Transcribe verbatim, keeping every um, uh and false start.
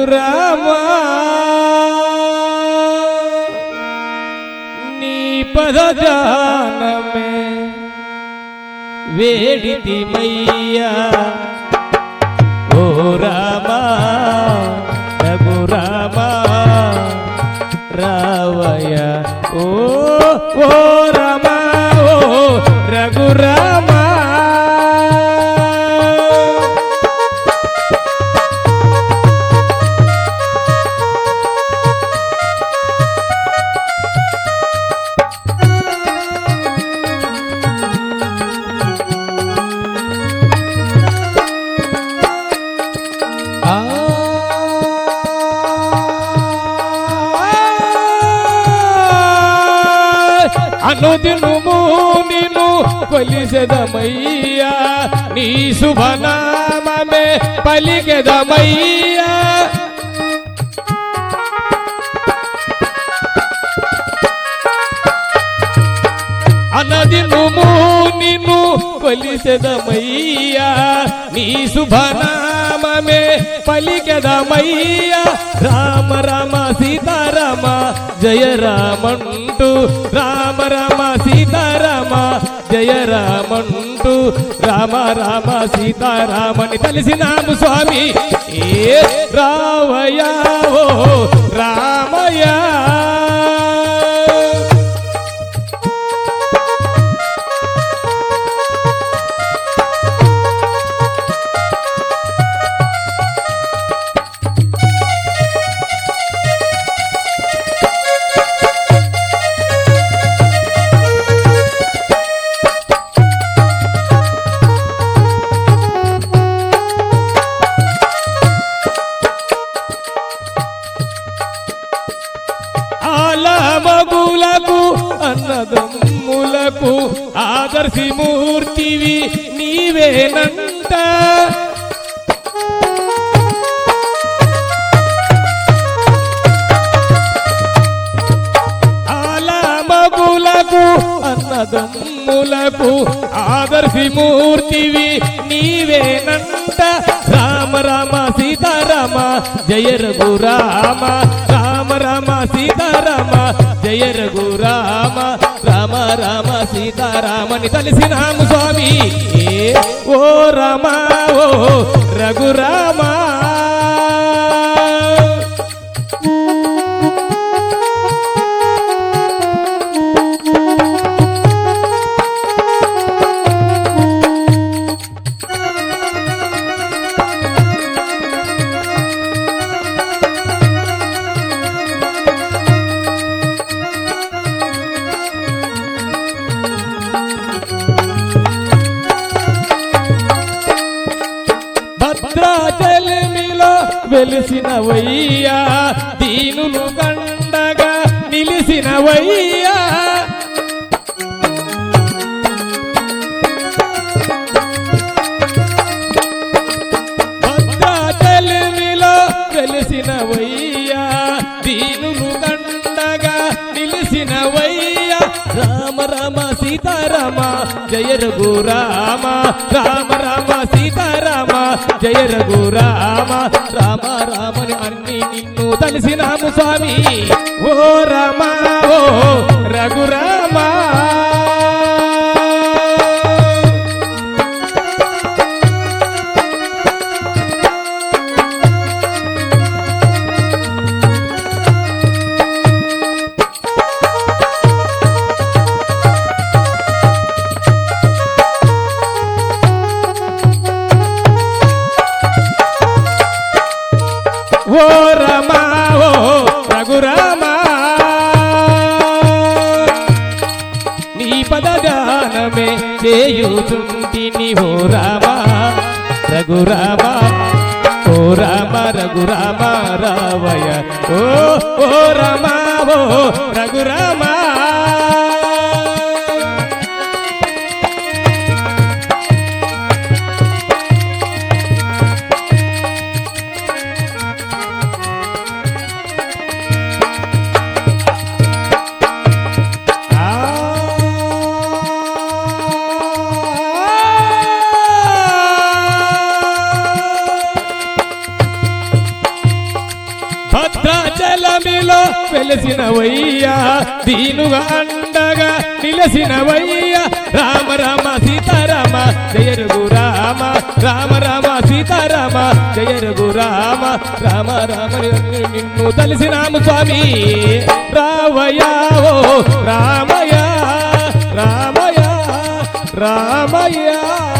రఘురామా నీ పదజానమే వేడితిమయ్యా ఓ రామా రఘురామా రావయ ఓ ఓ రామా ఓ రఘురామా అనుదినము నిన్ను కొలిసెదమయ్యా నీ శుభనామమే పలికెదమయ్యా అనుదినము నిన్ను కొలిసెదమయ్యా నీ శుభనామమే పలికెదమయ్యా రామ రామ సీతారామ జయ రామంటూ రామ రామ సీతారామ జయ రామంటూ రామ రామ సీతారామని కలిసినాము స్వామి ఏ రావయ్యా ఓ రామయ్యా మగులకు అన్నదమ్ములకు ఆదర్శి మూర్తివి నీవేనంట ఆలా మగులకు అన్నదమ్ములకు ఆదర్శి మూర్తివి నీవేనంట రామ రామ సీతారామ జయ రఘురామ రామ రామ సీతారామ జయ రఘురామ రామ రామ సీతారామని కలిసినాము స్వామి ఓ రామ ఓ రఘురామ భద్రాచలమిలో వెలిసినవయ్యా దీనులు గండగా నిలిసినవయ్యా భద్రాచలమిలో వెలిసినవయ్యా దీనులు గండగా నిలిసినవయ్యా రామ రామ సీతారామ జయ రఘురామ రామ రామ సీతారామ జయ రఘురామ రామ రామని అన్ని నిన్ను తలిసినాము స్వామి ఓ రామ ఓ రఘురామ ఓ రమా ఓ రఘురామ నీ పదగానమే చేయుచుంటిని ఓ రామ రఘురామ ఓ రామ రఘురామ రావయ ఓ ఓ రమా ఓ రఘురామ భద్రాచలమిలో వెలసినవయ్యా దీనుగా అండగా నిలసినవయ్యా రామ రామ సీతారామ జయ రఘురామ రామ రామ సీతారామ జయ రఘురామ రామ రామ నిన్ను తలిసినాము స్వామి రావయ్యా ఓ రామయ్య రామయ్య రామయ్య